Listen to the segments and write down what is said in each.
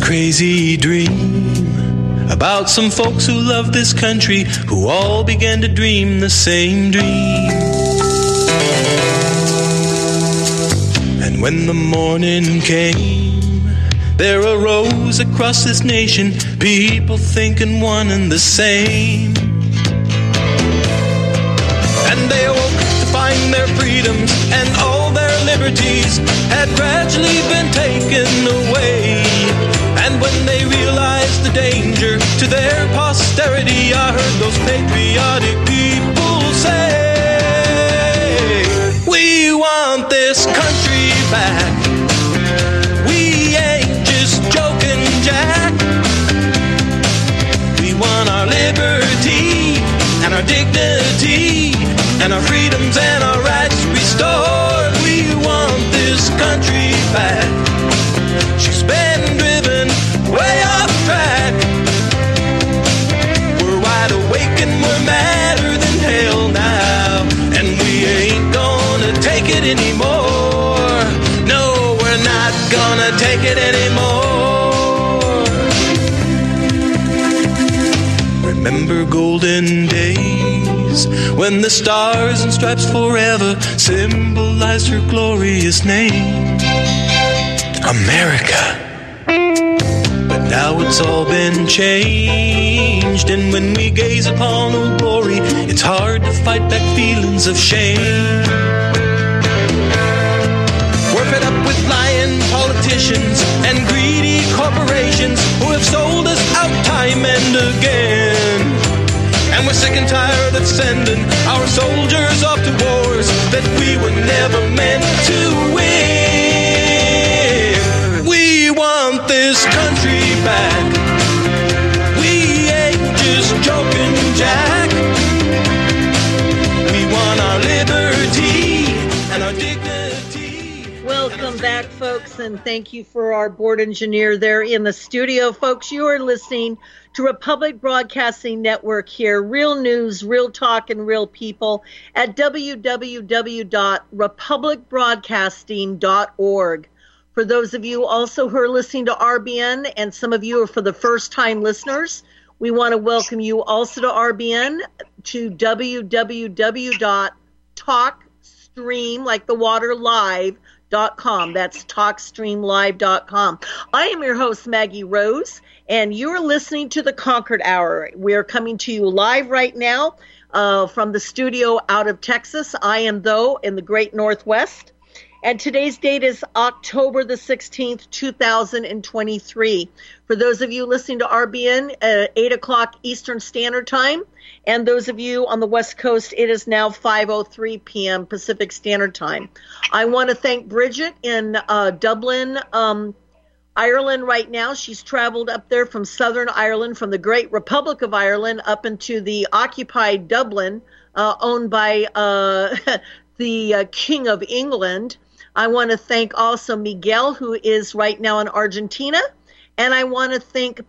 crazy dream about some folks who love this country, who all began to dream the same dream. And when the morning came, there arose across this nation people thinking one and the same. And they awoke to find their freedoms and all their liberties had gradually been taken away. And when they realized the danger to their posterity, I heard those patriotic people say, we want this country back. We ain't just joking, Jack. We want our liberty and our dignity and our freedoms and our rights restored. We want this country back. She's been driven way off track. We're wide awake and we're madder than hell now, and we ain't gonna take it anymore. No, we're not gonna take it anymore. Remember golden days when the stars and stripes forever symbolized her glorious name, America. But now it's all been changed, and when we gaze upon her glory, it's hard to fight back feelings of shame. We're fed up with lying politicians and greedy corporations who have sold us out time and again. And we're sick and tired of sending our soldiers off to wars that we were never meant to win. We want this country back. We ain't just joking, Jack. We want our liberty and our dignity. Welcome back, folks, and thank you for our board engineer there in the studio. Folks, you are listening to Republic Broadcasting Network here. Real news, real talk, and real people at www.republicbroadcasting.org. For those of you also who are listening to RBN, and some of you are for the first time listeners, we want to welcome you also to RBN, to www.talkstream, like the water, live.com. That's talkstreamlive.com. I am your host, Maggie Rose, and you're listening to the Concord Hour. We are coming to you live right now from the studio out of Texas. I am, though, in the great Northwest. And today's date is October the 16th, 2023. For those of you listening to RBN at 8 o'clock Eastern Standard Time, and those of you on the West Coast, it is now 5:03 p.m. Pacific Standard Time. I want to thank Bridget in Dublin, Ireland right now. She's traveled up there from Southern Ireland, from the great Republic of Ireland, up into the occupied Dublin, owned by the King of England. I want to thank also Miguel, who is right now in Argentina. And I want to thank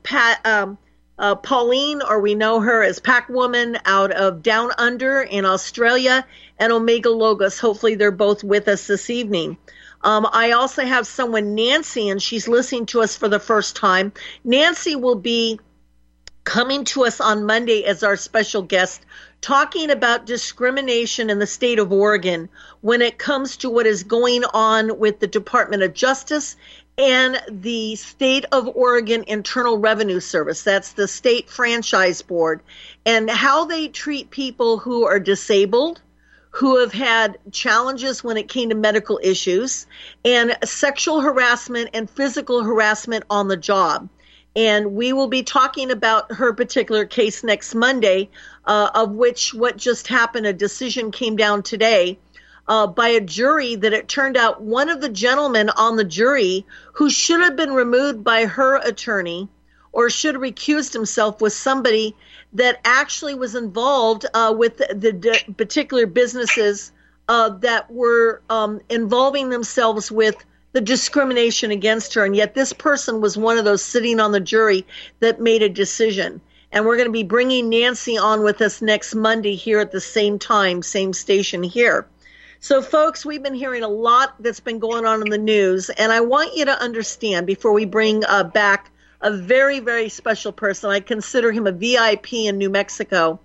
Pauline, or we know her as Pac-Woman, out of Down Under in Australia, and Omega Logos. Hopefully they're both with us this evening. I also have someone, Nancy, and she's listening to us for the first time. Nancy will be coming to us on Monday as our special guest, talking about discrimination in the state of Oregon when it comes to what is going on with the Department of Justice and the State of Oregon Internal Revenue Service. That's the state franchise board, and how they treat people who are disabled, who have had challenges when it came to medical issues, and sexual harassment and physical harassment on the job. And we will be talking about her particular case next Monday, of which what just happened, a decision came down today by a jury that it turned out one of the gentlemen on the jury who should have been removed by her attorney or should have recused himself was somebody that actually was involved with the particular businesses that were involving themselves with the discrimination against her. And yet this person was one of those sitting on the jury that made a decision. And we're going to be bringing Nancy on with us next Monday here at the same time, same station here. So, folks, we've been hearing a lot that's been going on in the news. And I want you to understand, before we bring back a very, very special person. I consider him a VIP in New Mexico.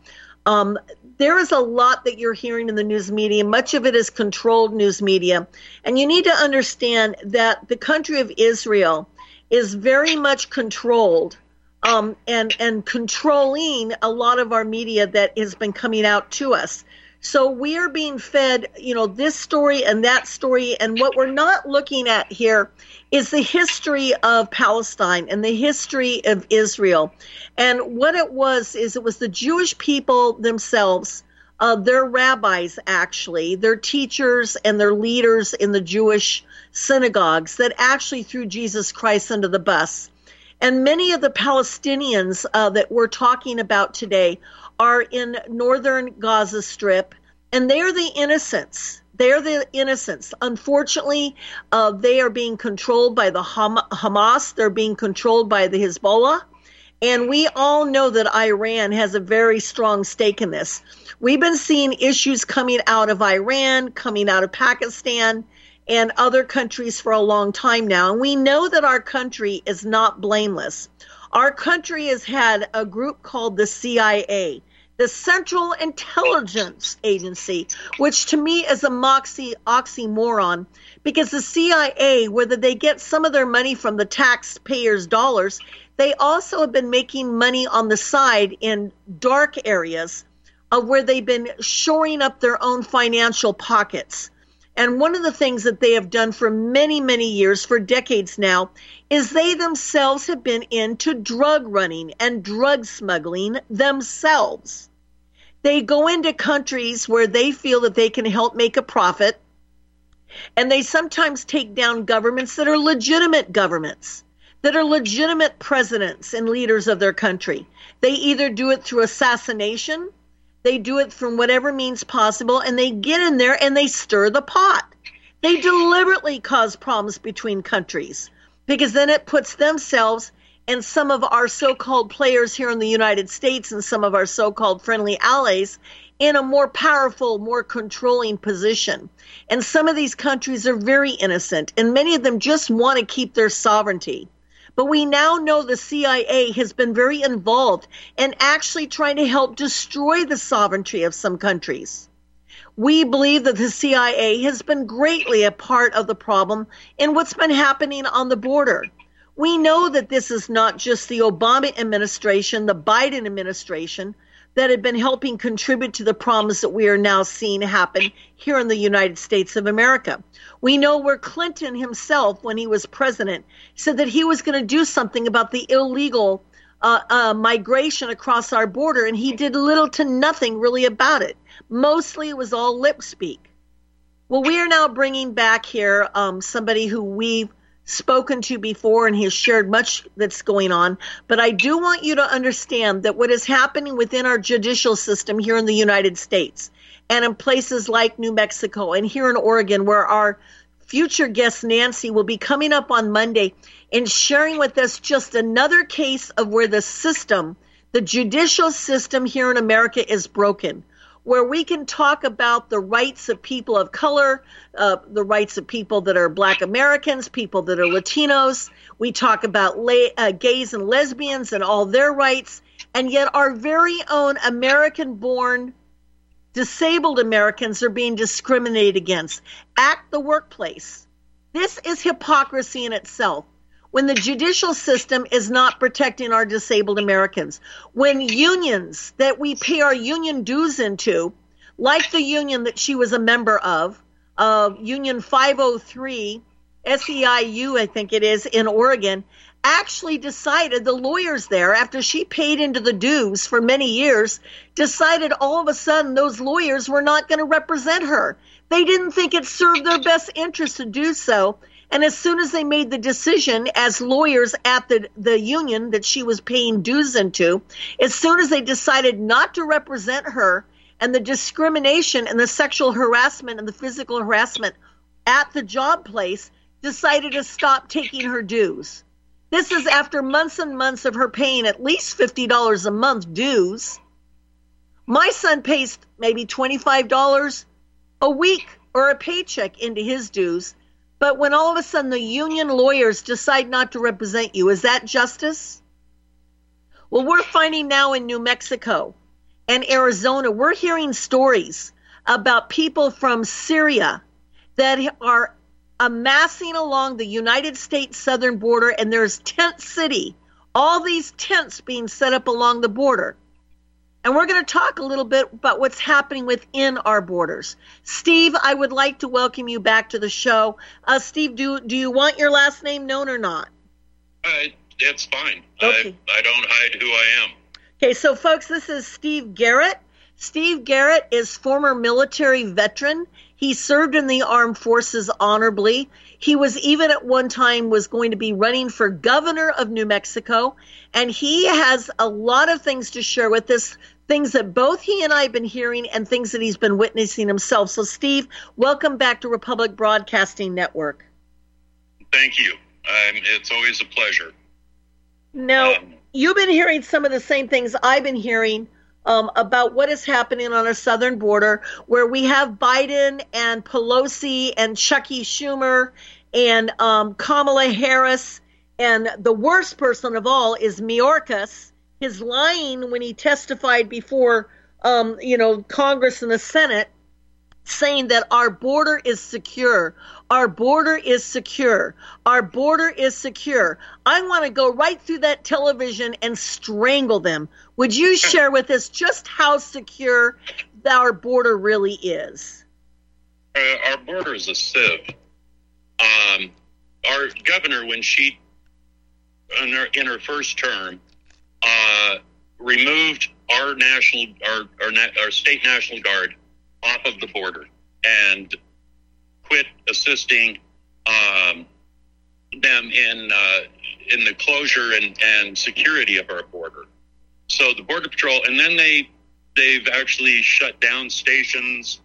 There is a lot that you're hearing in the news media. Much of it is controlled news media. And you need to understand that the country of Israel is very much controlled and controlling a lot of our media that has been coming out to us. So we are being fed, this story and that story. And what we're not looking at here is the history of Palestine and the history of Israel. And what it was the Jewish people themselves, their rabbis, actually, their teachers and their leaders in the Jewish synagogues that actually threw Jesus Christ under the bus. And many of the Palestinians that we're talking about today are in northern Gaza Strip, and they are the innocents. They're the innocents. Unfortunately, they are being controlled by the Hamas. They're being controlled by the Hezbollah. And we all know that Iran has a very strong stake in this. We've been seeing issues coming out of Iran, coming out of Pakistan, and other countries for a long time now. And we know that our country is not blameless. Our country has had a group called the CIA, the Central Intelligence Agency, which to me is a oxymoron, because the CIA, whether they get some of their money from the taxpayers' dollars, they also have been making money on the side in dark areas of where they've been shoring up their own financial pockets. And one of the things that they have done for many, many years, for decades now, is they themselves have been into drug running and drug smuggling themselves. They go into countries where they feel that they can help make a profit, and they sometimes take down governments that are legitimate governments, that are legitimate presidents and leaders of their country. They either do it through assassination, they do it from whatever means possible, and they get in there and they stir the pot. They deliberately cause problems between countries, because then it puts themselves and some of our so-called players here in the United States and some of our so-called friendly allies in a more powerful, more controlling position. And some of these countries are very innocent, and many of them just want to keep their sovereignty. But we now know the CIA has been very involved in actually trying to help destroy the sovereignty of some countries. We believe that the CIA has been greatly a part of the problem in what's been happening on the border. We know that this is not just the Obama administration, the Biden administration, that had been helping contribute to the problems that we are now seeing happen here in the United States of America. We know where Clinton himself, when he was president, said that he was going to do something about the illegal migration across our border, and he did little to nothing really about it. Mostly it was all lip speak. Well, we are now bringing back here somebody who we've spoken to before, and he has shared much that's going on. But I do want you to understand that what is happening within our judicial system here in the United States and in places like New Mexico and here in Oregon, where our future guest Nancy will be coming up on Monday and sharing with us just another case of where the system, the judicial system here in America, is broken, where we can talk about the rights of people of color, the rights of people that are Black Americans, people that are Latinos. We talk about gays and lesbians and all their rights, and yet our very own American-born disabled Americans are being discriminated against at the workplace. This is hypocrisy in itself. When the judicial system is not protecting our disabled Americans, when unions that we pay our union dues into, like the union that she was a member of, Union 503, SEIU, I think it is, in Oregon, actually decided, the lawyers there, after she paid into the dues for many years, decided all of a sudden those lawyers were not going to represent her. They didn't think it served their best interest to do so. And as soon as they made the decision as lawyers at the union that she was paying dues into, as soon as they decided not to represent her, and the discrimination and the sexual harassment and the physical harassment at the job place, decided to stop taking her dues. This is after months and months of her paying at least $50 a month dues. My son pays maybe $25 a week or a paycheck into his dues. but when all of a sudden the union lawyers decide not to represent you, is that justice? Well, we're finding now in New Mexico and Arizona, we're hearing stories about people from Syria that are amassing along the United States southern border, and there's Tent City, all these tents being set up along the border. And we're going to talk a little bit about what's happening within our borders. Steve, I would like to welcome you back to the show. Steve, do you want your last name known or not? It's fine. Okay. I don't hide who I am. Okay, so folks, this is Steve Garrett. Steve Garrett is former military veteran. He served in the armed forces honorably. He was even at one time was going to be running for governor of New Mexico. And he has a lot of things to share with us, things that both he and I have been hearing and things that he's been witnessing himself. So, Steve, welcome back to Republic Broadcasting Network. Thank you. It's always a pleasure. Now, you've been hearing some of the same things I've been hearing about what is happening on our southern border, where we have Biden and Pelosi and Chucky Schumer and Kamala Harris, and the worst person of all is Mayorkas. His lying when he testified before, Congress and the Senate, saying that our border is secure. Our border is secure. Our border is secure. I want to go right through that television and strangle them. Would you share with us just how secure our border really is? Our border is a sieve. Our governor, when she, in her first term, removed our state National Guard off of the border and quit assisting them in the closure and security of our border. So the Border Patrol, and then they've actually shut down stations.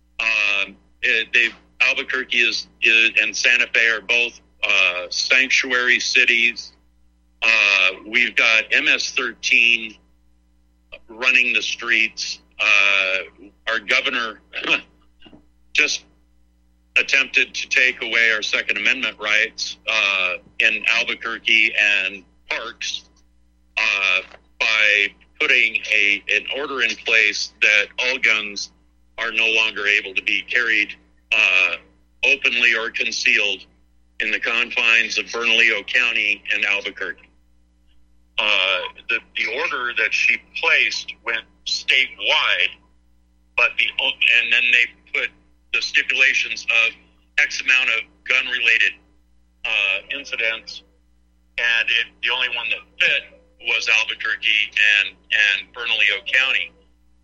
Albuquerque and Santa Fe are both sanctuary cities. We've got MS-13 running the streets. Our governor just attempted to take away our Second Amendment rights in Albuquerque and Parks by putting an order in place that all guns are no longer able to be carried openly or concealed in the confines of Bernalillo County and Albuquerque. The order that she placed went statewide, and then they put the stipulations of X amount of gun-related incidents, and the only one that fit was Albuquerque and Bernalillo County.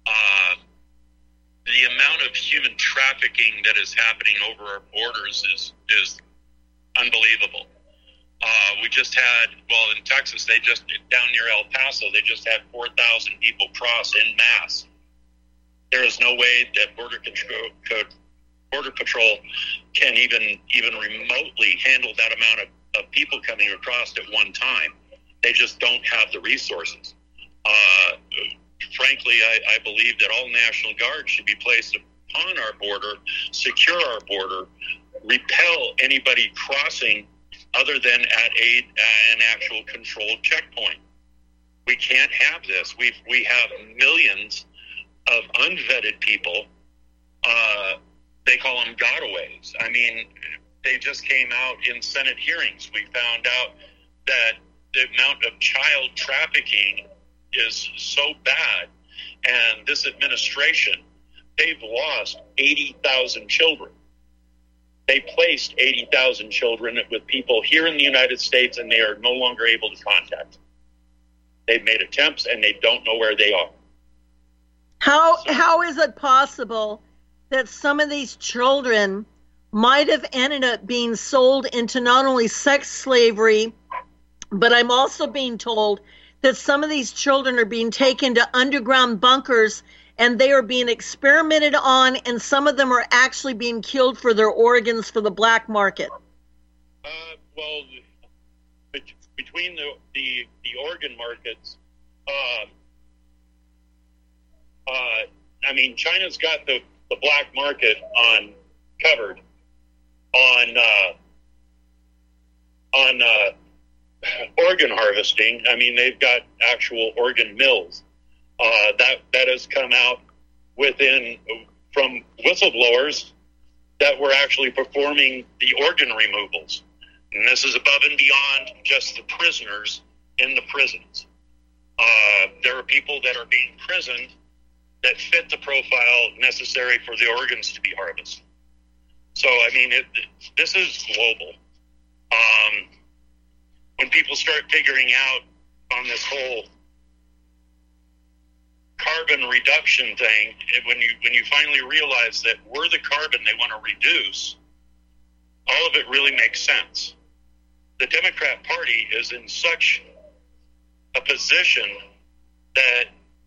The amount of human trafficking that is happening over our borders is unbelievable. We just had, in Texas, down near El Paso, they just had 4,000 people cross en masse. There is no way that Border Patrol can even remotely handle that amount of people coming across at one time. They just don't have the resources. Frankly, I believe that all National Guard should be placed upon our border, secure our border, repel anybody crossing other than at an actual controlled checkpoint. We can't have this. We have millions of unvetted people. They call them gotaways. I mean, they just came out in Senate hearings. We found out that the amount of child trafficking is so bad, and this administration, they've lost 80,000 children. They placed 80,000 children with people here in the United States, and they are no longer able to contact them. They've made attempts, and they don't know where they are. How is it possible that some of these children might have ended up being sold into not only sex slavery, but I'm also being told that some of these children are being taken to underground bunkers and they are being experimented on, and some of them are actually being killed for their organs for the black market? Between the organ markets, China's got the black market covered on on organ harvesting. I mean, they've got actual organ mills. That has come out from whistleblowers that were actually performing the organ removals. And this is above and beyond just the prisoners in the prisons. There are people that are being imprisoned that fit the profile necessary for the organs to be harvested. So, I mean, this is global. When people start figuring out on this whole carbon reduction thing, when you finally realize that we're the carbon they want to reduce, all of it really makes sense. The Democrat Party is in such a position that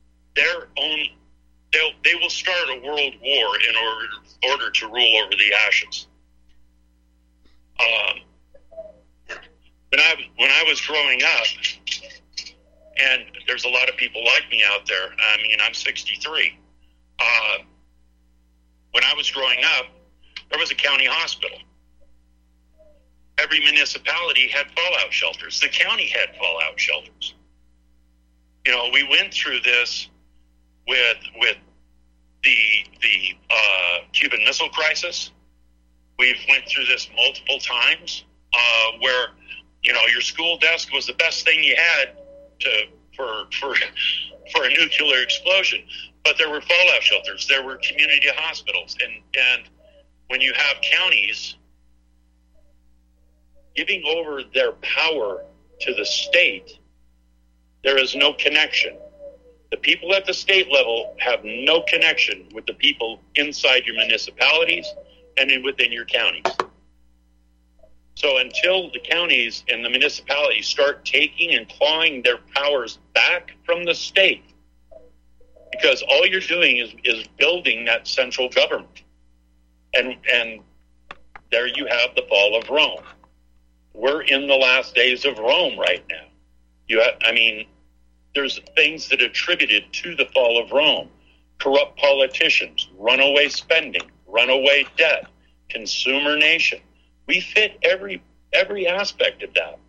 they will start a world war in order to rule over the ashes. When I was growing up, and there's a lot of people like me out there. I mean, I'm 63. When I was growing up, there was a county hospital. Every municipality had fallout shelters. The county had fallout shelters. You know, we went through this with the Cuban Missile Crisis. We've went through this multiple times, where, you know, your school desk was the best thing you had for a nuclear explosion. But there were fallout shelters. There were community hospitals. And when you have counties giving over their power to the state, there is no connection. The people at the state level have no connection with the people inside your municipalities and within your counties. So until the counties and the municipalities start taking and clawing their powers back from the state, because all you're doing is building that central government. And there you have the fall of Rome. We're in the last days of Rome right now. There's things that are attributed to the fall of Rome. Corrupt politicians, runaway spending, runaway debt, consumer nation. We fit every aspect of that.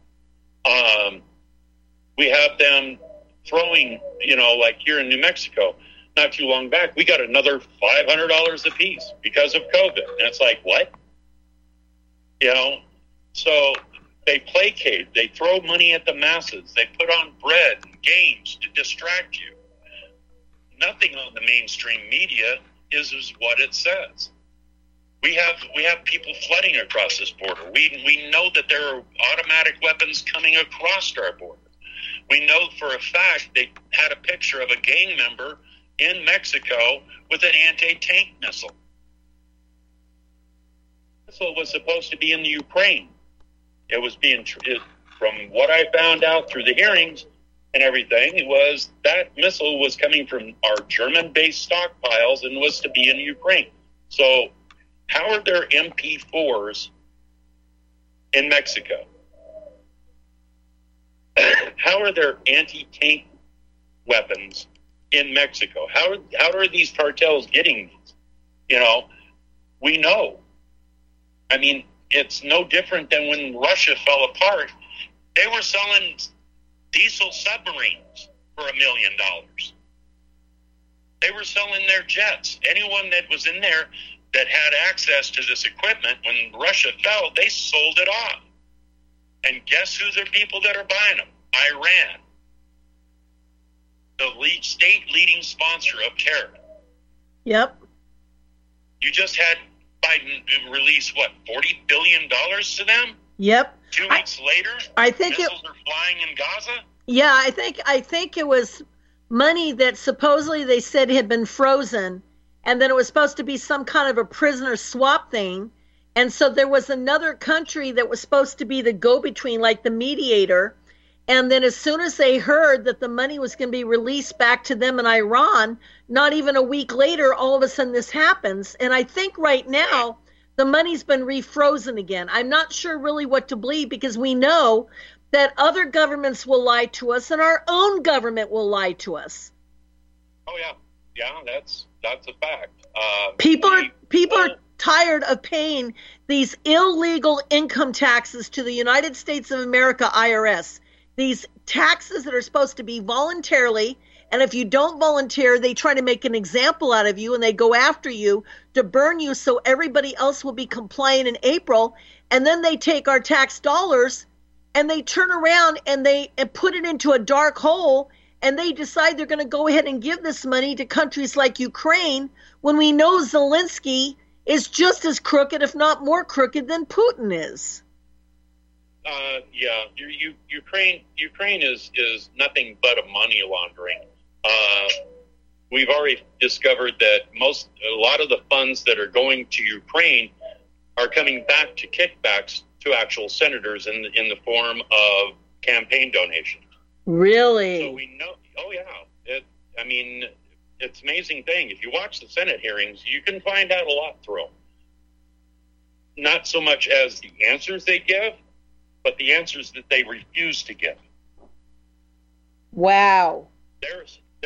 We have them throwing, like here in New Mexico, not too long back, we got another $500 a piece because of COVID. And it's like, what? So they placate, they throw money at the masses, they put on bread and games to distract you. Nothing on the mainstream media is what it says. We have people flooding across this border. We know that there are automatic weapons coming across our border. We know for a fact they had a picture of a gang member in Mexico with an anti-tank missile. The missile was supposed to be in the Ukraine. It was from what I found out through the hearings and everything, that missile was coming from our German-based stockpiles and was to be in Ukraine. So how are there MP4s in Mexico? How are there anti-tank weapons in Mexico? How are these cartels getting these? We know. I mean, it's no different than when Russia fell apart. They were selling diesel submarines for $1 million. They were selling their jets. Anyone that was in there that had access to this equipment, when Russia fell, they sold it off. And guess who the people that are buying them? Iran. The state leading sponsor of terror. Yep. You just had Biden release, $40 billion to them? Yep. 2 weeks later, I think missiles are flying in Gaza? Yeah, I think it was money that supposedly they said had been frozen, and then it was supposed to be some kind of a prisoner swap thing. And so there was another country that was supposed to be the go-between, like the mediator. And then as soon as they heard that the money was going to be released back to them in Iran, not even a week later, all of a sudden this happens. And I think right now the money's been refrozen again. I'm not sure really what to believe, because we know that other governments will lie to us and our own government will lie to us. Oh, yeah. Yeah, that's a fact. People are tired of paying these illegal income taxes to the United States of America, IRS, these taxes that are supposed to be voluntarily, and if you don't volunteer, they try to make an example out of you and they go after you to burn you so everybody else will be compliant in April. And then they take our tax dollars and they turn around and they put it into a dark hole, and they decide they're going to go ahead and give this money to countries like Ukraine when we know Zelensky is just as crooked, if not more crooked, than Putin is. Yeah, Ukraine is nothing but a money laundering. We've already discovered that a lot of the funds that are going to Ukraine are coming back to kickbacks to actual senators in the form of campaign donations. Really? So we know. Oh yeah. It's an amazing thing. If you watch the Senate hearings, you can find out a lot through them. Not so much as the answers they give, but the answers that they refuse to give. Wow. They're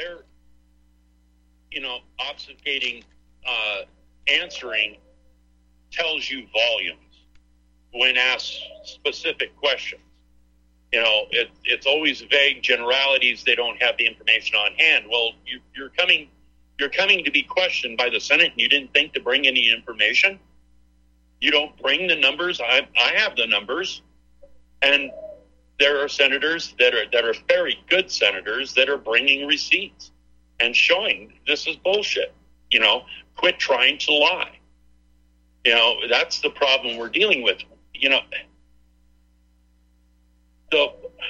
obfuscating, answering tells you volumes when asked specific questions. It's always vague generalities. They don't have the information on hand. Well, you're coming to be questioned by the Senate, and you didn't think to bring any information. You don't bring the numbers. I have the numbers, and there are senators that are very good senators that are bringing receipts and showing this is bullshit. Quit trying to lie. That's the problem we're dealing with. So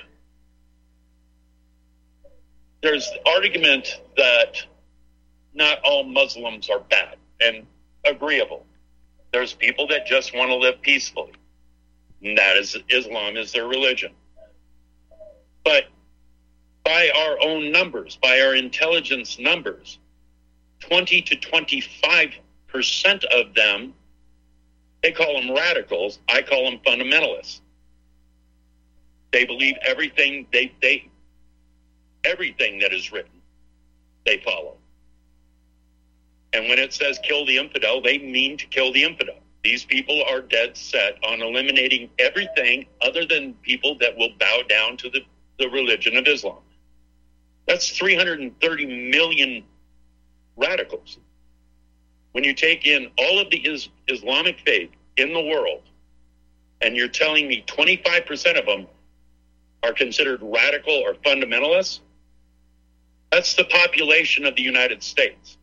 there's argument that not all Muslims are bad and agreeable. There's people that just want to live peacefully. And that is Islam is their religion. But by our own numbers, by our intelligence numbers, 20 to 25% of them, they call them radicals. I call them fundamentalists. They believe everything everything that is written, they follow. And when it says kill the infidel, they mean to kill the infidel. These people are dead set on eliminating everything other than people that will bow down to the religion of Islam. That's 330 million radicals. When you take in all of the Islamic faith in the world, and you're telling me 25% of them are considered radical or fundamentalists, that's the population of the United States.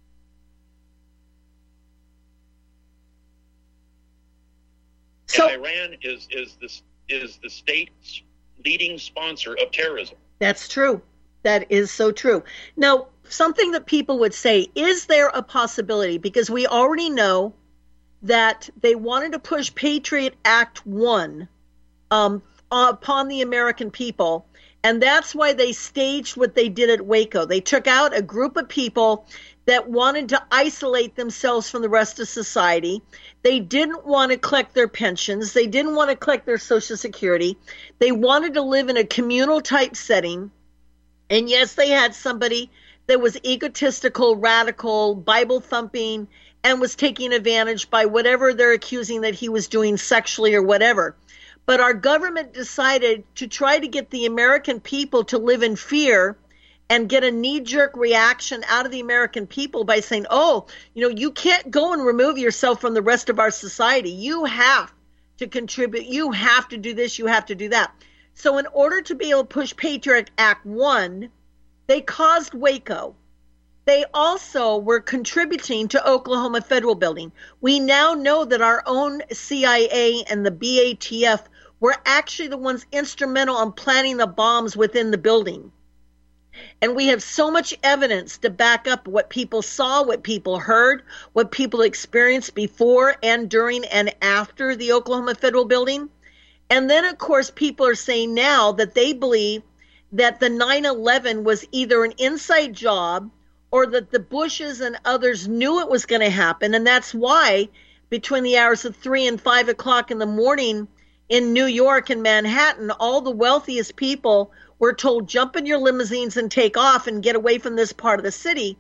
So, and Iran is the state's leading sponsor of terrorism. That's true. That is so true. Now, something that people would say, is there a possibility, because we already know that they wanted to push Patriot Act 1 upon the American people, and that's why they staged what they did at Waco. They took out a group of people that wanted to isolate themselves from the rest of society. They didn't want to collect their pensions. They didn't want to collect their Social Security. They wanted to live in a communal type setting. And yes, they had somebody that was egotistical, radical, Bible thumping, and was taking advantage by whatever they're accusing that he was doing sexually or whatever. But our government decided to try to get the American people to live in fear and get a knee-jerk reaction out of the American people by saying, you can't go and remove yourself from the rest of our society. You have to contribute. You have to do this. You have to do that. So in order to be able to push Patriot Act 1, they caused Waco. They also were contributing to Oklahoma Federal Building. We now know that our own CIA and the BATF were actually the ones instrumental in planting the bombs within the building. And we have so much evidence to back up what people saw, what people heard, what people experienced before and during and after the Oklahoma Federal Building. And then, of course, people are saying now that they believe that the 9/11 was either an inside job or that the Bushes and others knew it was going to happen. And that's why between the hours of 3 and 5 o'clock in the morning in New York and Manhattan, all the wealthiest people were told, jump in your limousines and take off and get away from this part of the city,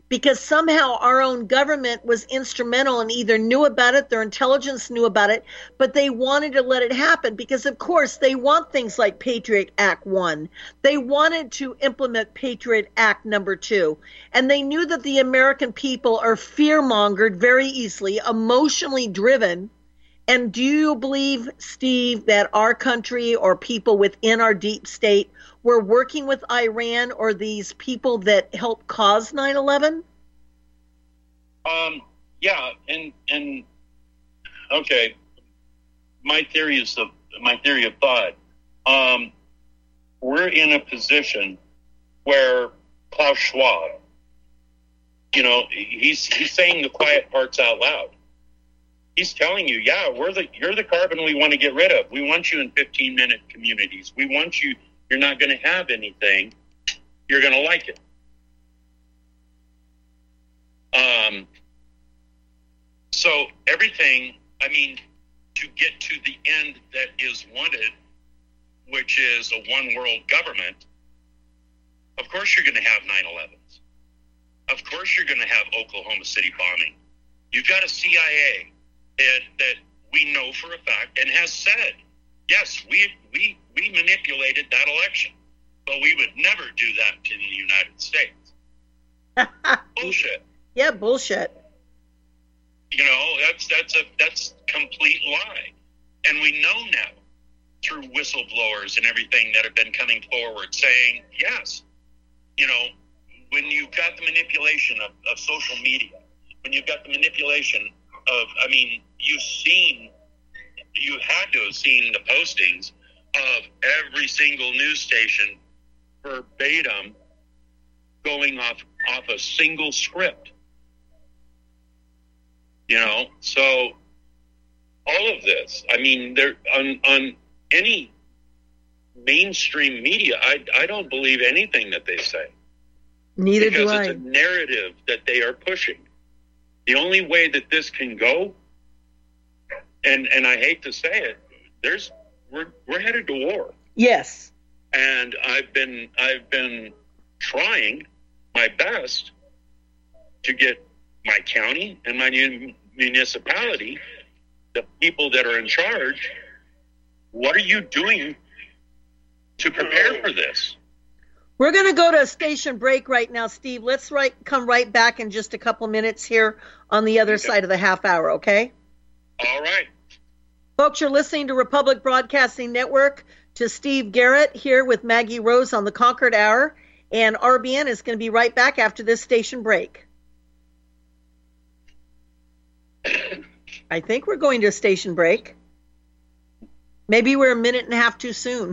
because somehow our own government was instrumental and either knew about it, their intelligence knew about it, but they wanted to let it happen because, of course, they want things like Patriot Act 1. They wanted to implement Patriot Act number 2. And they knew that the American people are fear-mongered very easily, emotionally driven. And do you believe, Steve, that our country or people within our deep state were working with Iran or these people that helped cause 9/11? Yeah, and okay. My theory of thought. We're in a position where Klaus Schwab, he's saying the quiet parts out loud. He's telling you, yeah, you're the carbon we want to get rid of. We want you in 15-minute communities. We want you. You're not going to have anything. You're going to like it. So everything, to get to the end that is wanted, which is a one-world government, of course you're going to have 9/11s. Of course you're going to have Oklahoma City bombing. You've got a CIA that we know for a fact and has said, yes, we manipulated that election, but we would never do that in the United States. Bullshit. Yeah, bullshit. That's complete lie. And we know now through whistleblowers and everything that have been coming forward saying, yes, when you've got the manipulation of social media, when you've got the manipulation of, you had to have seen the postings of every single news station verbatim going off a single script. So all of this, there on any mainstream media, I don't believe anything that they say. Neither do I. Because it's a narrative that they are pushing. The only way that this can go, and I hate to say it, we're headed to war. Yes. And I've been trying my best to get my county and my municipality, the people that are in charge, what are you doing to prepare for this? We're going to go to a station break right now, Steve. Let's come right back in just a couple minutes here on the other side of the half hour, okay? All right. Folks, you're listening to Republic Broadcasting Network, to Steve Garrett here with Maggie Rose on the Concord Hour, and RBN is going to be right back after this station break. I think we're going to a station break. Maybe we're a minute and a half too soon.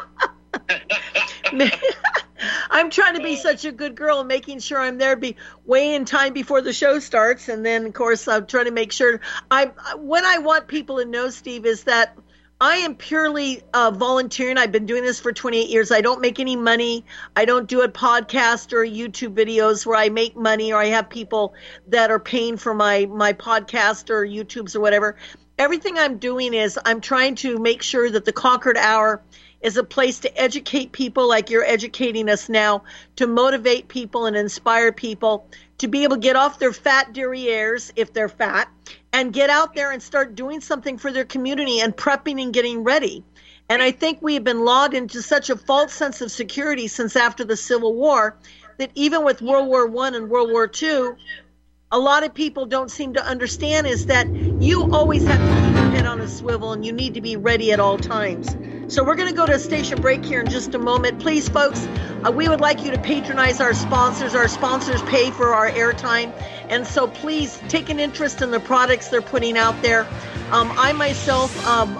I'm trying to be such a good girl, making sure I'm there way in time before the show starts. And then, of course, I'm trying to make sure. What I want people to know, Steve, is that I am purely volunteering. I've been doing this for 28 years. I don't make any money. I don't do a podcast or YouTube videos where I make money or I have people that are paying for my podcast or YouTubes or whatever. Everything I'm doing is I'm trying to make sure that the Concord Hour is a place to educate people like you're educating us now, to motivate people and inspire people to be able to get off their fat derrieres, if they're fat, and get out there and start doing something for their community and prepping and getting ready. And I think we have been lulled into such a false sense of security since after the Civil War that even with World War I and World War II, a lot of people don't seem to understand is that you always have to keep your head on a swivel and you need to be ready at all times. So we're going to go to a station break here in just a moment. Please, folks, we would like you to patronize our sponsors. Our sponsors pay for our airtime. And so please take an interest in the products they're putting out there. I myself,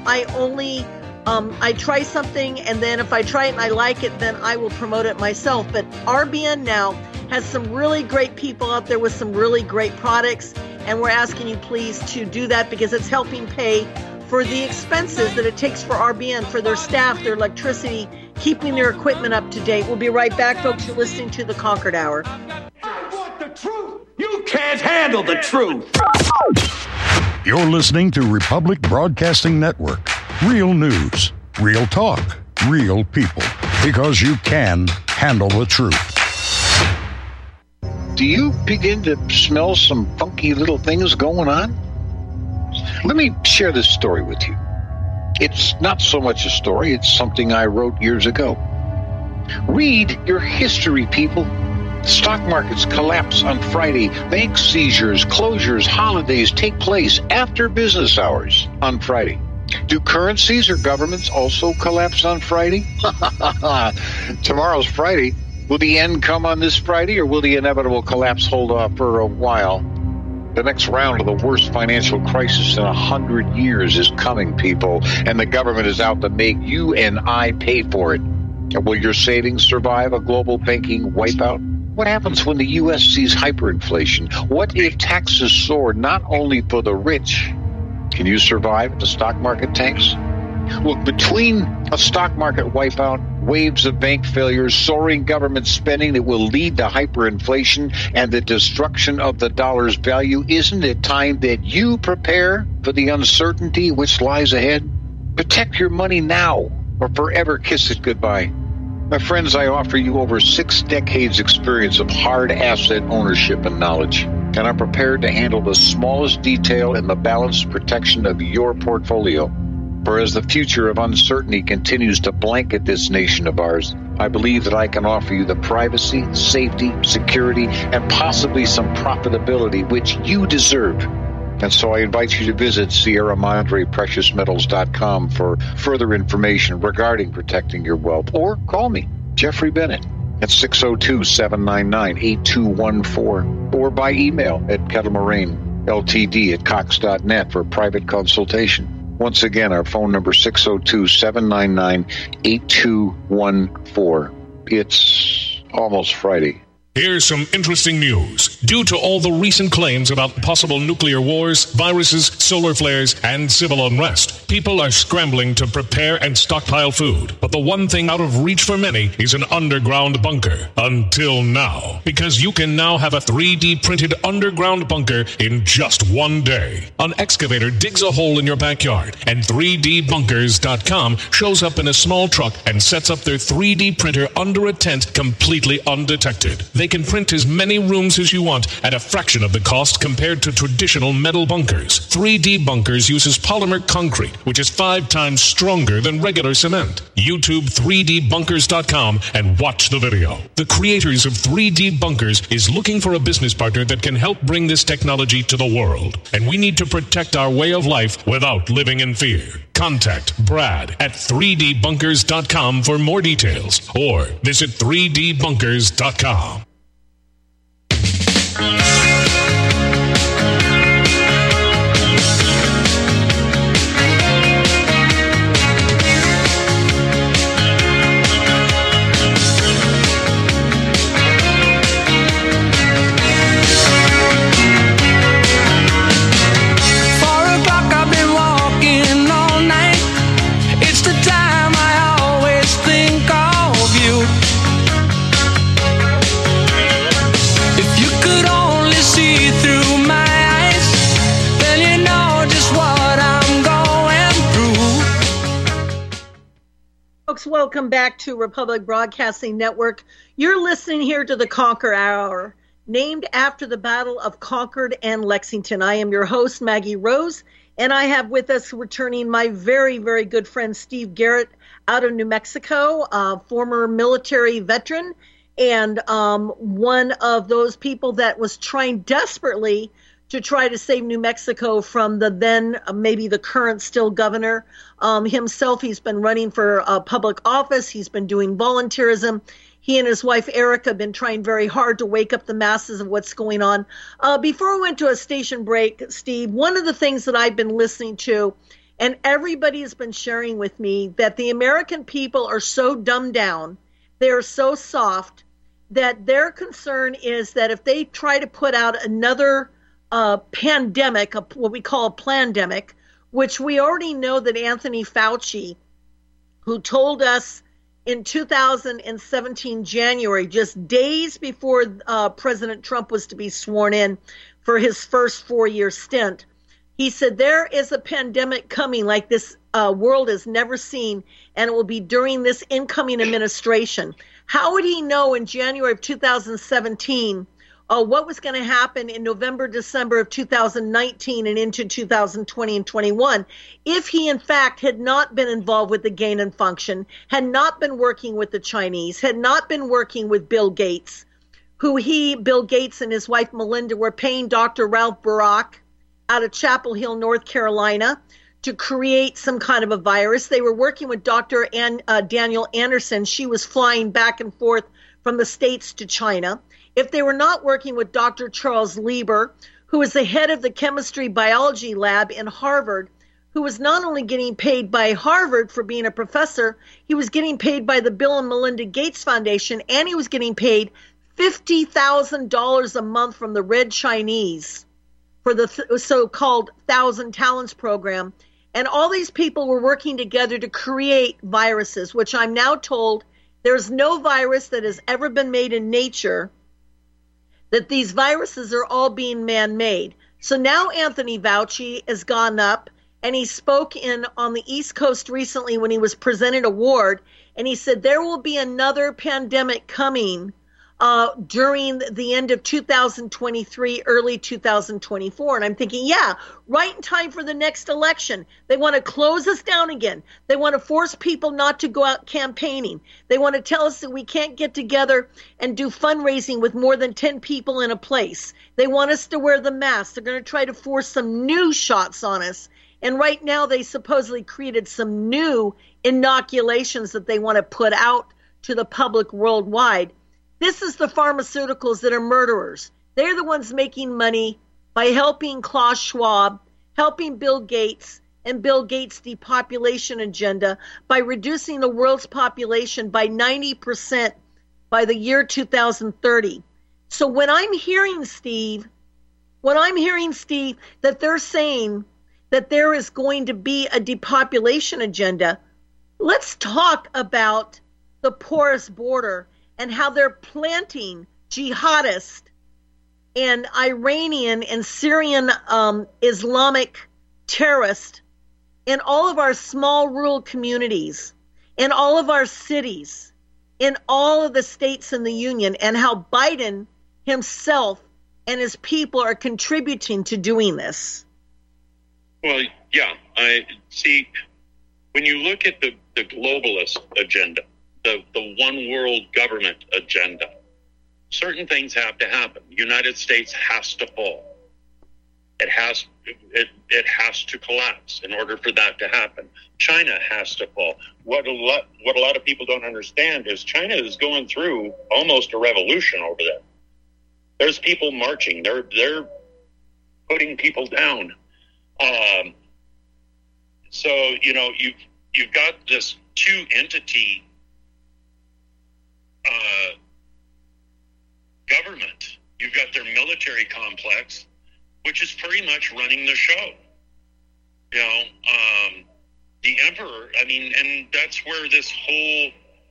I try something, and then if I try it and I like it, then I will promote it myself. But RBN now has some really great people out there with some really great products, and we're asking you please to do that because it's helping pay for the expenses that it takes for RBN, for their staff, their electricity, keeping their equipment up to date. We'll be right back, folks. You're listening to the Concord Hour. I want the truth. You can't handle the truth. You're listening to Republic Broadcasting Network. Real news, real talk, real people. Because you can handle the truth. Do you begin to smell some funky little things going on? Let me share this story with you. It's not so much a story, it's something I wrote years ago. Read your history, people. Stock markets collapse on Friday. Bank seizures, closures, holidays take place after business hours on Friday. Do currencies or governments also collapse on Friday? Tomorrow's Friday. Will the end come on this Friday, or will the inevitable collapse hold off for a while? The next round of the worst financial crisis in 100 years is coming, people, and the government is out to make you and I pay for it. Will your savings survive a global banking wipeout? What happens when the U.S. sees hyperinflation? What if taxes soar not only for the rich? Can you survive if the stock market tanks? Look, between a stock market wipeout, waves of bank failures, soaring government spending that will lead to hyperinflation, and the destruction of the dollar's value, isn't it time that you prepare for the uncertainty which lies ahead? Protect your money now, or forever kiss it goodbye. My friends, I offer you over 6 decades experience of hard asset ownership and knowledge, and I'm prepared to handle the smallest detail in the balanced protection of your portfolio. For as the future of uncertainty continues to blanket this nation of ours, I believe that I can offer you the privacy, safety, security, and possibly some profitability which you deserve. And so I invite you to visit SierraMadrePreciousMetals.com for further information regarding protecting your wealth. Or call me, Jeffrey Bennett, at 602-799-8214. Or by email at kettlemoraineltd@cox.net for a private consultation. Once again, our phone number 602-799-8214. It's almost Friday. Here's some interesting news. Due to all the recent claims about possible nuclear wars, viruses, solar flares, and civil unrest, people are scrambling to prepare and stockpile food. But the one thing out of reach for many is an underground bunker. Until now. Because you can now have a 3D printed underground bunker in just one day. An excavator digs a hole in your backyard, and 3dbunkers.com shows up in a small truck and sets up their 3D printer under a tent completely undetected. They can print as many rooms as you want at a fraction of the cost compared to traditional metal bunkers. 3D Bunkers uses polymer concrete, which is 5 times stronger than regular cement. YouTube 3dbunkers.com and watch the video. The creators of 3D Bunkers is looking for a business partner that can help bring this technology to the world. And we need to protect our way of life without living in fear. Contact Brad at 3dbunkers.com for more details, or visit 3dbunkers.com. Welcome back to Republic Broadcasting Network. You're listening here to the Concord Hour, named after the Battle of Concord and Lexington. I am your host, Maggie Rose, and I have with us returning my very, very good friend, Steve Garrett, out of New Mexico, former military veteran, and one of those people that was trying desperately to try to save New Mexico from the then, maybe the current still governor himself. He's been running for public office. He's been doing volunteerism. He and his wife, Erica, have been trying very hard to wake up the masses of what's going on. Before we went to a station break, Steve, one of the things that I've been listening to, and everybody has been sharing with me, that the American people are so dumbed down, they're so soft, that their concern is that if they try to put out another pandemic, what we call a plandemic, which we already know that Anthony Fauci, who told us in 2017 January, just days before President Trump was to be sworn in for his first 4-year stint, he said there is a pandemic coming like this world has never seen, and it will be during this incoming administration. How would he know in January of 2017 what was going to happen in November, December of 2019 and into 2020 and 21 if he, in fact, had not been involved with the gain and function, had not been working with the Chinese, had not been working with Bill Gates, Bill Gates and his wife Melinda were paying Dr. Ralph Barack out of Chapel Hill, North Carolina, to create some kind of a virus. They were working with Dr. Daniel Anderson. She was flying back and forth from the States to China. If they were not working with Dr. Charles Lieber, who is the head of the chemistry biology lab in Harvard, who was not only getting paid by Harvard for being a professor, he was getting paid by the Bill and Melinda Gates Foundation, and he was getting paid $50,000 a month from the Red Chinese for the so-called Thousand Talents program. And all these people were working together to create viruses, which I'm now told there's no virus that has ever been made in nature, that these viruses are all being man-made. So now Anthony Fauci has gone up, and he spoke on the East Coast recently when he was presented an award, and he said there will be another pandemic coming during the end of 2023, early 2024. And I'm thinking, yeah, right in time for the next election. They want to close us down again. They want to force people not to go out campaigning. They want to tell us that we can't get together and do fundraising with more than 10 people in a place. They want us to wear the mask. They're going to try to force some new shots on us. And right now they supposedly created some new inoculations that they want to put out to the public worldwide. This is the pharmaceuticals that are murderers. They're the ones making money by helping Klaus Schwab, helping Bill Gates, and Bill Gates' depopulation agenda by reducing the world's population by 90% by the year 2030. So when I'm hearing, Steve, that they're saying that there is going to be a depopulation agenda, let's talk about the porous border and how they're planting jihadists and Iranian and Syrian Islamic terrorists in all of our small rural communities, in all of our cities, in all of the states in the union, and how Biden himself and his people are contributing to doing this. Well, yeah, I see. When you look at the globalist agenda, the one world government agenda, certain things have to happen. The United States has to fall. It has to collapse in order for that to happen. China has to fall. What a lot of people don't understand is China is going through almost a revolution over there. There's people marching. They're putting people down. So you've got this two entity government. You've got their military complex, which is pretty much running the show. The emperor, and that's where this whole,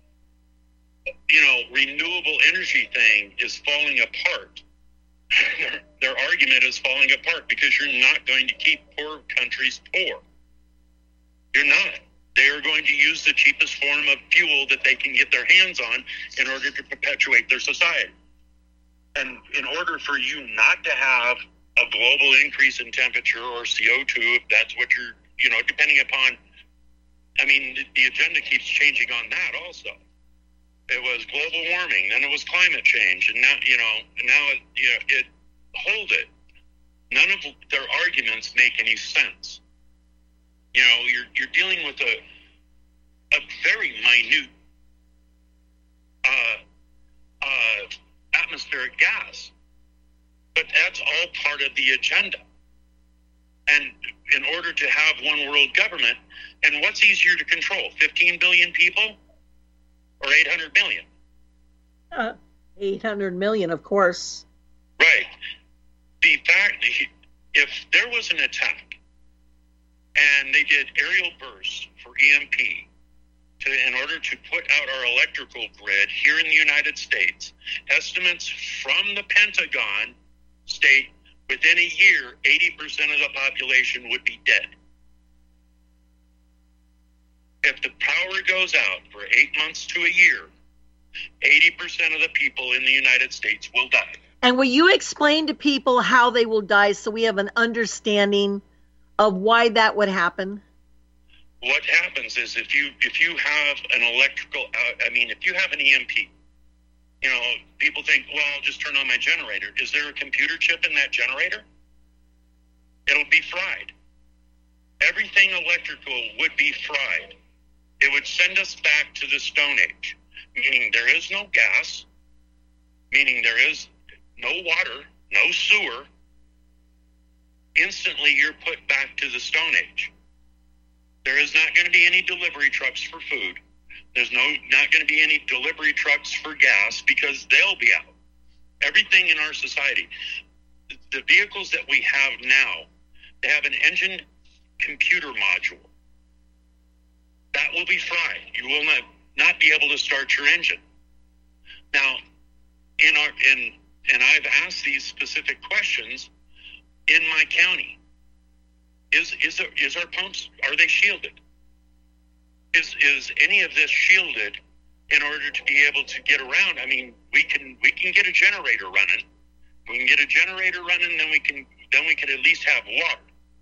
renewable energy thing is falling apart. Their argument is falling apart because you're not going to keep poor countries poor. You're not. They are going to use the cheapest form of fuel that they can get their hands on in order to perpetuate their society. And in order for you not to have a global increase in temperature or CO2, if that's what you're, depending upon, the agenda keeps changing on that also. It was global warming, then it was climate change, and now hold it. None of their arguments make any sense. You're dealing with a very minute atmospheric gas, but that's all part of the agenda. And in order to have one world government, and what's easier to control, 15 billion people or 800 million? 800 million, of course. Right. The fact, if there was an attack and they did aerial bursts for EMP in order to put out our electrical grid here in the United States, estimates from the Pentagon state within a year, 80% of the population would be dead. If the power goes out for 8 months to a year, 80% of the people in the United States will die. And will you explain to people how they will die so we have an understanding of why that would happen? What happens is if you have an electrical, if you have an EMP, people think, well, I'll just turn on my generator. Is there a computer chip in that generator? It'll be fried. Everything electrical would be fried. It would send us back to the Stone Age, meaning there is no gas, meaning there is no water, no sewer. Instantly, you're put back to the Stone Age. There is not going to be any delivery trucks for food. There's not going to be any delivery trucks for gas because they'll be out. Everything in our society, the vehicles that we have now, they have an engine computer module. That will be fried. You will not be able to start your engine. Now, and I've asked these specific questions in my county. Is our pumps, are they shielded? Is any of this shielded in order to be able to get around? I mean, we can get a generator running. We can get a generator running, then we can at least have water.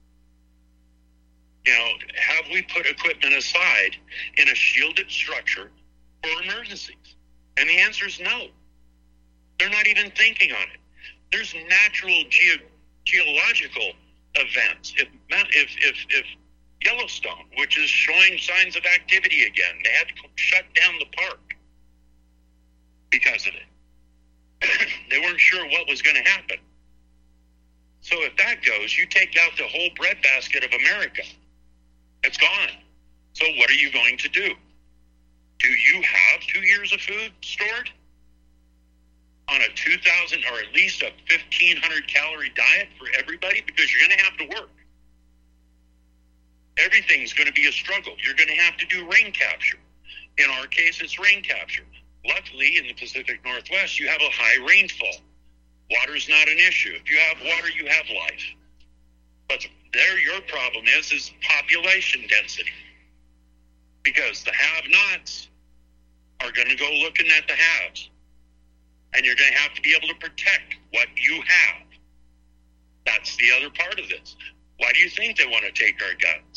Have we put equipment aside in a shielded structure for emergencies? And the answer is no. They're not even thinking on it. There's natural geological events. If Yellowstone, which is showing signs of activity again, they had to shut down the park because of it. They weren't sure what was going to happen. So if that goes, you take out the whole breadbasket of America. It's gone. So what are you going to do? Do you have 2 years of food stored on a 2,000 or at least a 1,500 calorie diet for everybody? Because you're going to have to work. Everything's going to be a struggle. You're going to have to do rain capture. In our case, it's rain capture. Luckily, in the Pacific Northwest, you have a high rainfall. Water's not an issue. If you have water, you have life. But there, your problem is population density. Because the have-nots are going to go looking at the haves. And you're going to have to be able to protect what you have. That's the other part of this. Why do you think they want to take our guns?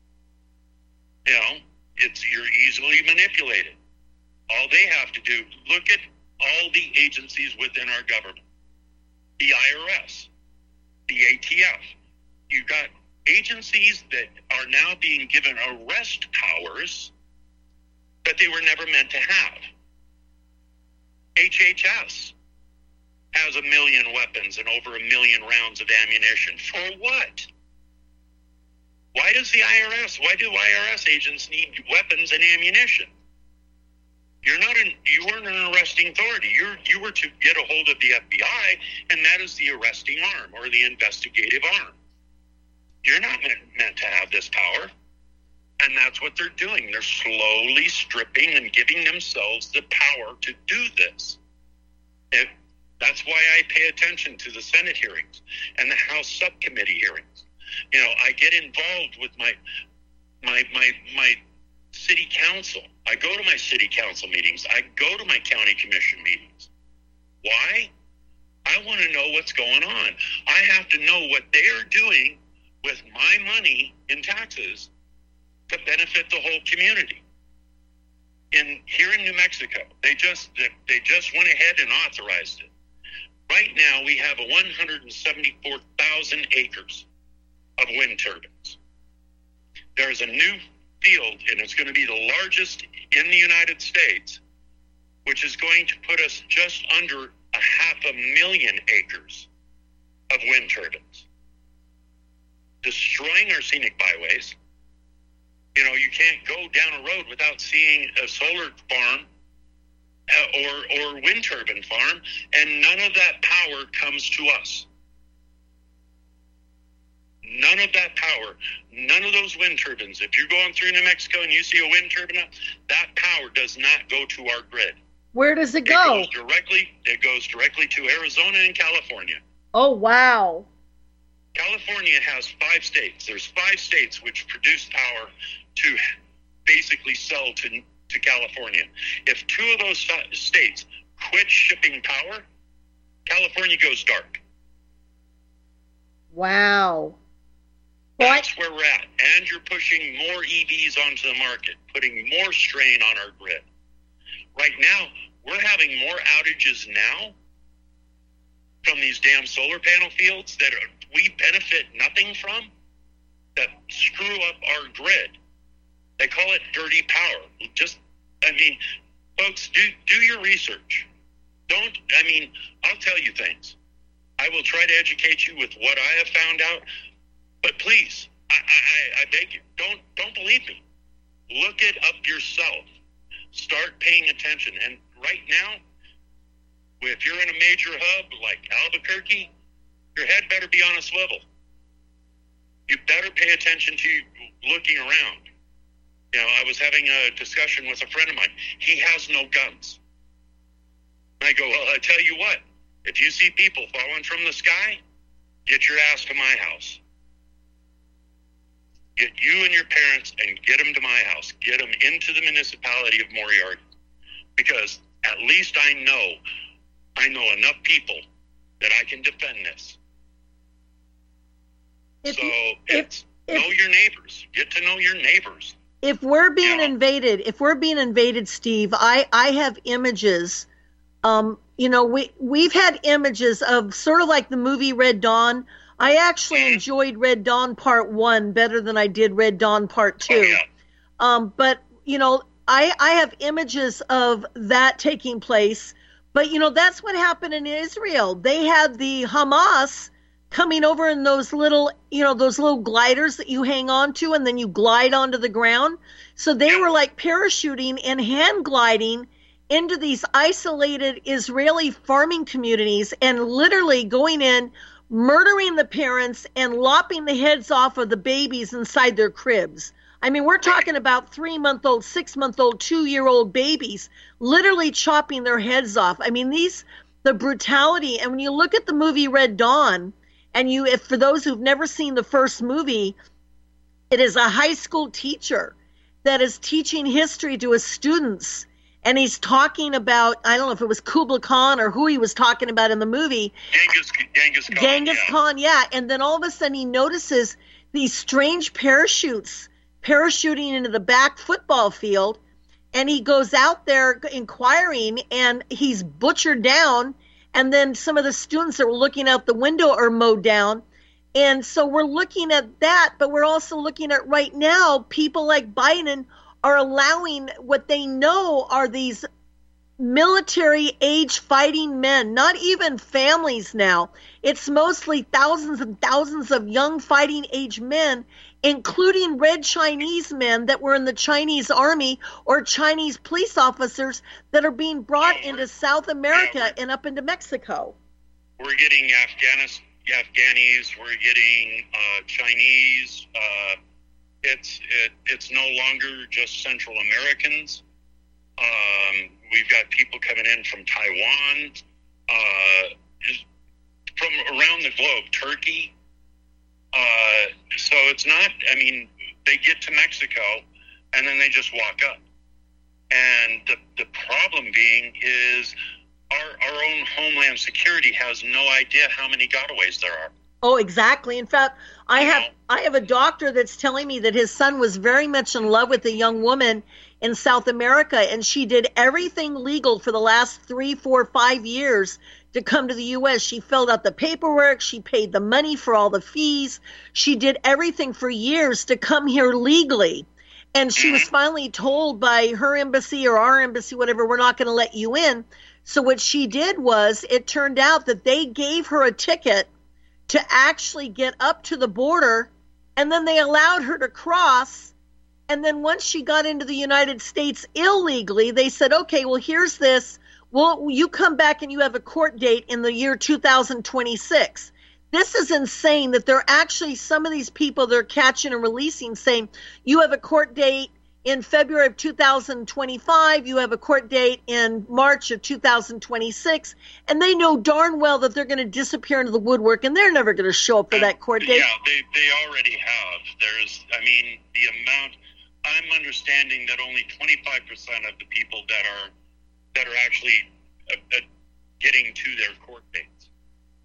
You're easily manipulated. All they have to do, look at all the agencies within our government. The IRS, the ATF. You've got agencies that are now being given arrest powers that they were never meant to have. HHS has 1 million weapons and over 1 million rounds of ammunition. For what? Why do IRS agents need weapons and ammunition? You weren't an arresting authority. You were to get a hold of the FBI, and that is the arresting arm or the investigative arm. You're not meant to have this power. And that's what they're doing. They're slowly stripping and giving themselves the power to do this. That's why I pay attention to the Senate hearings and the House subcommittee hearings. I get involved with my city council. I go to my city council meetings. I go to my county commission meetings. Why? I want to know what's going on. I have to know what they are doing with my money in taxes to benefit the whole community. Here in New Mexico, they just went ahead and authorized it. Right now, we have 174,000 acres of wind turbines. There's a new field, and it's going to be the largest in the United States, which is going to put us just under 500,000 acres of wind turbines, destroying our scenic byways. You can't go down a road without seeing a solar farm or wind turbine farm, and none of that power comes to us. None of that power, none of those wind turbines. If you're going through New Mexico and you see a wind turbine, that power does not go to our grid. Where does it go? It goes directly to Arizona and California. Oh, wow. California has 5 states. There's 5 states which produce power to basically sell to California. If 2 of those states quit shipping power, California goes dark. Wow. That's where we're at. And you're pushing more EVs onto the market, putting more strain on our grid. Right now, we're having more outages now from these damn solar panel fields that we benefit nothing from, that screw up our grid. They call it dirty power. Folks, do your research. I'll tell you things. I will try to educate you with what I have found out, but please, I beg you, don't believe me. Look it up yourself. Start paying attention. And right now, if you're in a major hub like Albuquerque, your head better be on a swivel. You better pay attention to looking around. I was having a discussion with a friend of mine. He has no guns. I go, well, I tell you what, if you see people falling from the sky, get your ass to my house. Get you and your parents and get them to my house. Get them into the municipality of Moriarty. Because at least I know enough people that I can defend this. Know your neighbors. Get to know your neighbors. If we're being invaded, Steve, I have images. We've had images of sort of like the movie Red Dawn. I actually enjoyed Red Dawn Part 1 better than I did Red Dawn Part 2. Oh, yeah. But I have images of that taking place. But, that's what happened in Israel. They had the Hamas coming over in those little gliders that you hang on to and then you glide onto the ground. So they were like parachuting and hand gliding into these isolated Israeli farming communities and literally going in, murdering the parents and lopping the heads off of the babies inside their cribs. I mean, we're talking about 3-month-old, 6-month-old, 2-year-old babies, literally chopping their heads off. I mean, the brutality. And when you look at the movie Red Dawn, and if for those who've never seen the first movie, it is a high school teacher that is teaching history to his students. And he's talking about, I don't know if it was Kublai Khan or who he was talking about in the movie. Genghis Khan, yeah. And then all of a sudden he notices these strange parachutes parachuting into the back football field. And he goes out there inquiring and he's butchered down. And then some of the students that were looking out the window are mowed down. And so we're looking at that, but we're also looking at right now, people like Biden are allowing what they know are these military age fighting men, not even families now. It's mostly thousands and thousands of young fighting age men, including red Chinese men that were in the Chinese army or Chinese police officers that are being brought into South America and up into Mexico. We're getting Afghanis, we're getting Chinese. It's no longer just Central Americans. We've got people coming in from Taiwan, from around the globe, Turkey. So it's not, they get to Mexico and then they just walk up. And the problem being is our own Homeland Security has no idea how many gotaways there are. Oh, exactly. In fact, I have a doctor that's telling me that his son was very much in love with a young woman in South America, and she did everything legal for the last 3, 4, 5 years to come to the U.S. She filled out the paperwork. She paid the money for all the fees. She did everything for years to come here legally. And she was finally told by her embassy or our embassy, whatever, we're not going to let you in. So what she did was, it turned out that they gave her a ticket to actually get up to the border, and then they allowed her to cross. And then once she got into the United States illegally, they said, okay, well, here's this. Well, you come back and you have a court date in the year 2026. This is insane that they're actually, some of these people they're catching and releasing saying, you have a court date in February of 2025, you have a court date in March of 2026, and they know darn well that they're going to disappear into the woodwork, and they're never going to show up for that court date. Yeah, they already have. The amount, I'm understanding that only 25% of the people that are actually getting to their court dates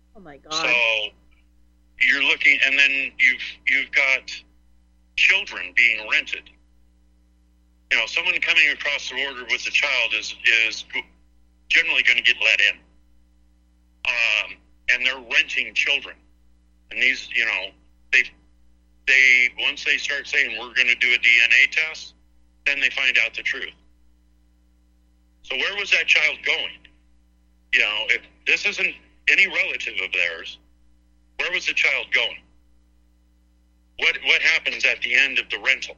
Oh my God. So you're looking, and then you've got children being rented. You know, someone coming across the border with a child is generally going to get let in. And they're renting children. And these, you know, they once they start saying we're going to do a DNA test, then they find out the truth. So where was that child going? You know, if this isn't any relative of theirs, where was the child going? What happens at the end of the rental?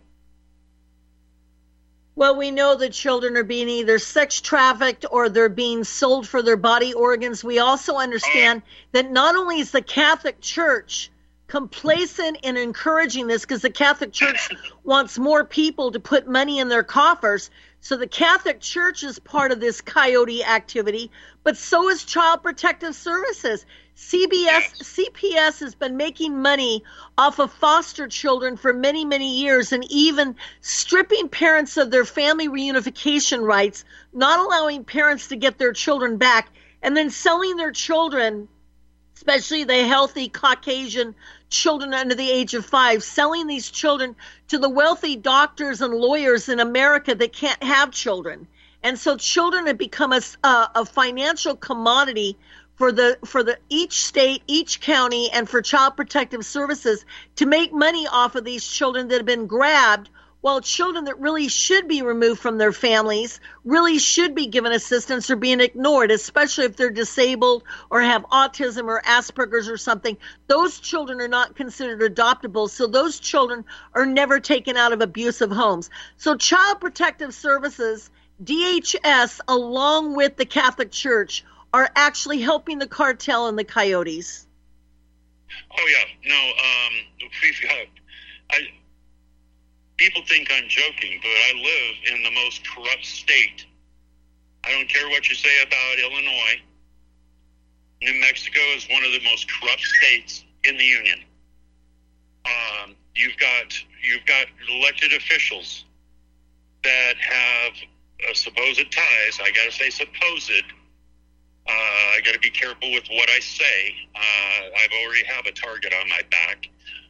Well, we know that children are being either sex trafficked or they're being sold for their body organs. We also understand that not only is the Catholic Church complacent in encouraging this, because the Catholic Church wants more people to put money in their coffers, so the Catholic Church is part of this coyote activity, but so is Child Protective Services. CPS has been making money off of foster children for many, many years, and even stripping parents of their family reunification rights, not allowing parents to get their children back, and then selling their children, especially the healthy Caucasian children under the age of 5, selling these children to the wealthy doctors and lawyers in America that can't have children. And so children have become a financial commodity for the each state, each county, and for Child Protective Services to make money off of these children that have been grabbed, while children that really should be removed from their families, really should be given assistance, are being ignored, especially if they're disabled or have autism or Asperger's or something. Those children are not considered adoptable, so those children are never taken out of abusive homes. So Child Protective Services, DHS, along with the Catholic Church, are actually helping the cartel and the coyotes. Oh, yeah. No, we've got... People think I'm joking, but I live in the most corrupt state. I don't care what you say about Illinois. New Mexico is one of the most corrupt states in the Union. You've got elected officials that have supposed ties. I got to say supposed. I got to be careful with what I say. I've already have a target on my back.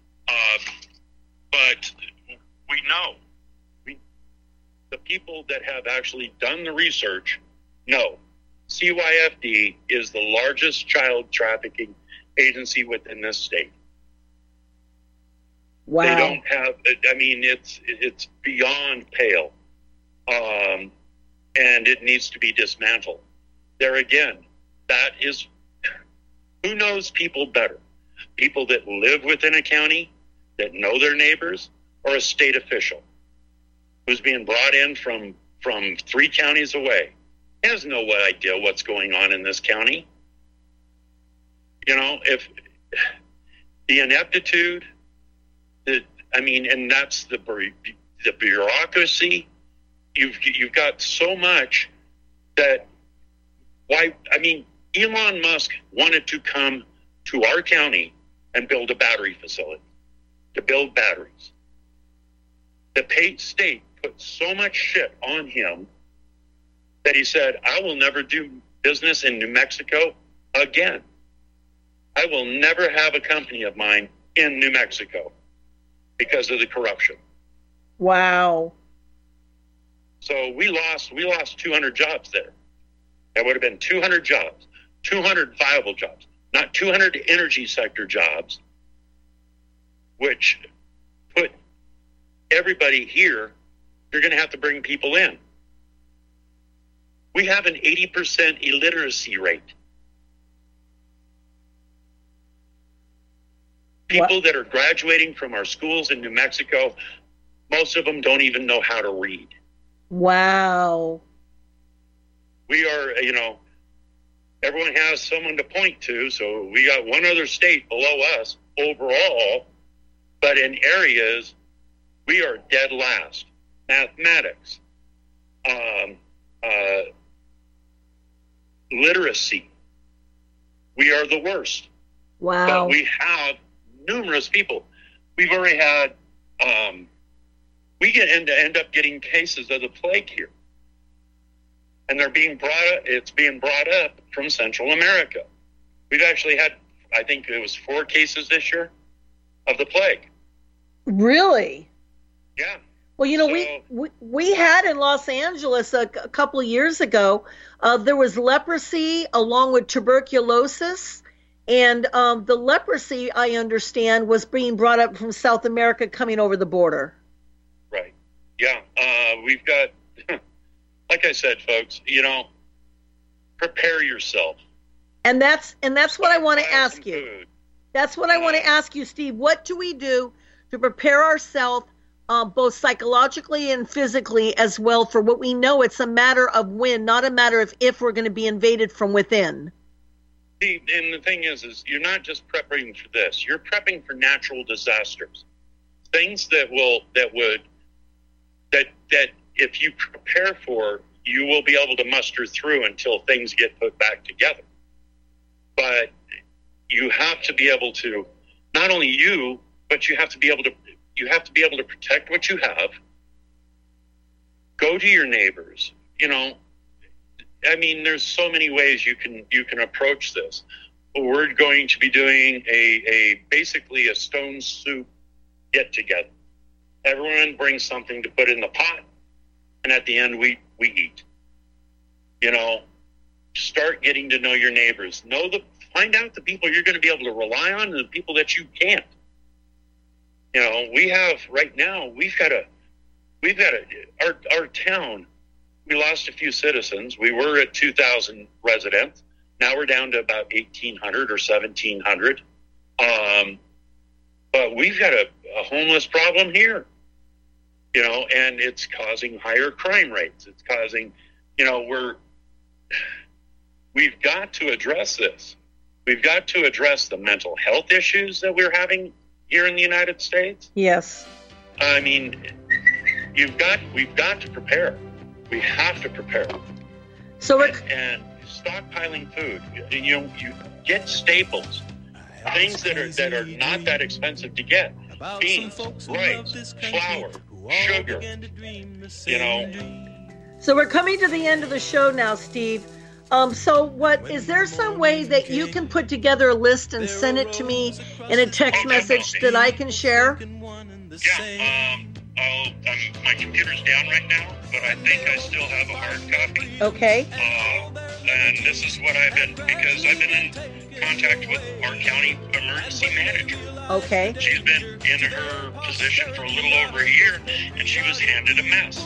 But we know. The people that have actually done the research know CYFD is the largest child trafficking agency within this state. Wow. They don't have, I mean, it's beyond pale. And it needs to be dismantled. There again, that is, who knows people better? People that live within a county, that know their neighbors, or a state official who's being brought in from 3 counties away. He has no idea what's going on in this county. You know, if the ineptitude, and that's the bureaucracy. You've got so much that Elon Musk wanted to come to our county and build a battery facility, to build batteries. The state put so much shit on him that he said, I will never do business in New Mexico again. I will never have a company of mine in New Mexico because of the corruption. Wow. So we lost 200 jobs there. That would have been 200 jobs, 200 viable jobs, not 200 energy sector jobs, which put everybody here. You're going to have to bring people in. We have an 80% illiteracy rate. People that are graduating from our schools in New Mexico, most of them don't even know how to read. Wow. We are, everyone has someone to point to, so we got one other state below us overall, but in areas, we are dead last. Mathematics, literacy, we are the worst. Wow. But we have numerous people. We've already had, we end up getting cases of the plague here. And it's being brought up from Central America. We've actually had I think it was 4 cases this year of the plague. Really? Yeah. Well, we had in Los Angeles a couple of years ago, there was leprosy along with tuberculosis. And the leprosy, I understand, was being brought up from South America coming over the border. Right. Yeah. We've got, like I said, folks, prepare yourself. And that's what I want to ask you. Food. That's what I want to ask you, Steve. What do we do to prepare ourselves both psychologically and physically as well for what we know it's a matter of when, not a matter of if we're going to be invaded from within? See, and the thing is you're not just prepping for this. You're prepping for natural disasters. Things that if you prepare for, you will be able to muster through until things get put back together. But you have to be able to, not only you, but you have to be able to protect what you have. Go to your neighbors. There's so many ways you can approach this. We're going to be doing basically a stone soup get together. Everyone brings something to put in the pot, and at the end we eat. Start getting to know your neighbors. Find out the people you're going to be able to rely on and the people that you can't. We have right now. We've got our town. We lost a few citizens. We were at 2,000 residents. Now we're down to about 1,800 or 1,700. But we've got a homeless problem here. And it's causing higher crime rates. It's causing, we've got to address this. We've got to address the mental health issues that we're having here in the United States. Yes. We've got to prepare. We have to prepare. So and stockpiling food. You get staples, things that are not that expensive to get. Beans, rice, flour, sugar. So we're coming to the end of the show now, Steve. Is there some way that you can put together a list and send it to me in a text message that I can share? Yeah, my computer's down right now, but I think I still have a hard copy. Okay. And this is what I've been in contact with our county emergency manager. Okay. She's been in her position for a little over a year, and she was handed a mess.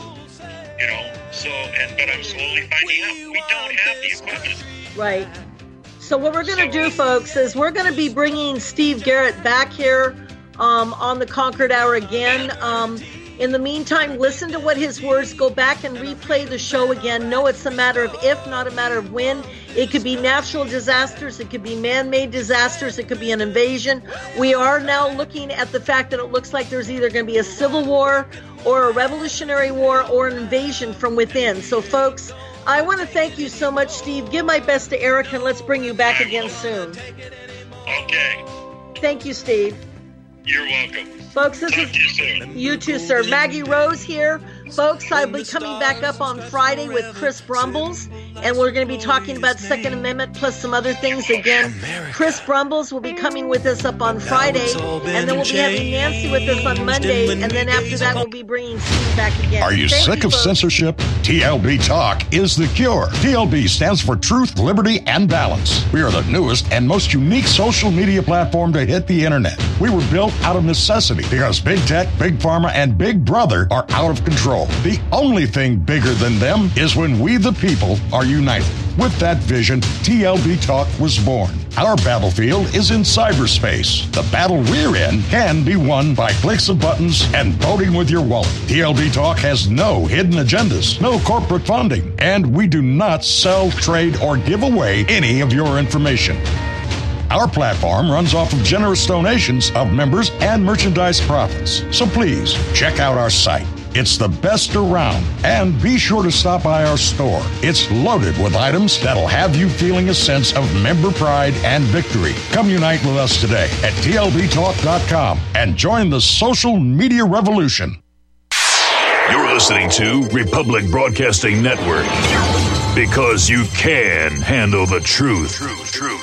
But I'm slowly finding out we don't have the equipment. Right. So what we're going to do, folks, is we're going to be bringing Steve Garrett back here on the Concord Hour again. In the meantime, listen to what his words. Go back and replay the show again. No, it's a matter of if, not a matter of when. It could be natural disasters. It could be man-made disasters. It could be an invasion. We are now looking at the fact that it looks like there's either going to be a civil war or a revolutionary war or an invasion from within. So, folks, I want to thank you so much, Steve. Give my best to Eric, and let's bring you back again soon. Okay. Thank you, Steve. You're welcome. Folks, this Talk is to you soon. You too, sir. Maggie Rose here. Folks, I'll be coming back up on Friday with Chris Brumbles, and we're going to be talking about Second Amendment plus some other things again. Chris Brumbles will be coming with us up on Friday, and then we'll be having Nancy with us on Monday, and then after that we'll be bringing Steve back again. Are you sick of censorship? TLB Talk is the cure. TLB stands for Truth, Liberty, and Balance. We are the newest and most unique social media platform to hit the internet. We were built out of necessity because Big Tech, Big Pharma, and Big Brother are out of control. The only thing bigger than them is when we the people are united. With that vision, TLB Talk was born. Our battlefield is in cyberspace. The battle we're in can be won by clicks of buttons and voting with your wallet. TLB Talk has no hidden agendas, no corporate funding, and we do not sell, trade, or give away any of your information. Our platform runs off of generous donations of members and merchandise profits. So please, check out our site. It's the best around. And be sure to stop by our store. It's loaded with items that'll have you feeling a sense of member pride and victory. Come unite with us today at TLBTalk.com and join the social media revolution. You're listening to Republic Broadcasting Network. Because you can handle the truth.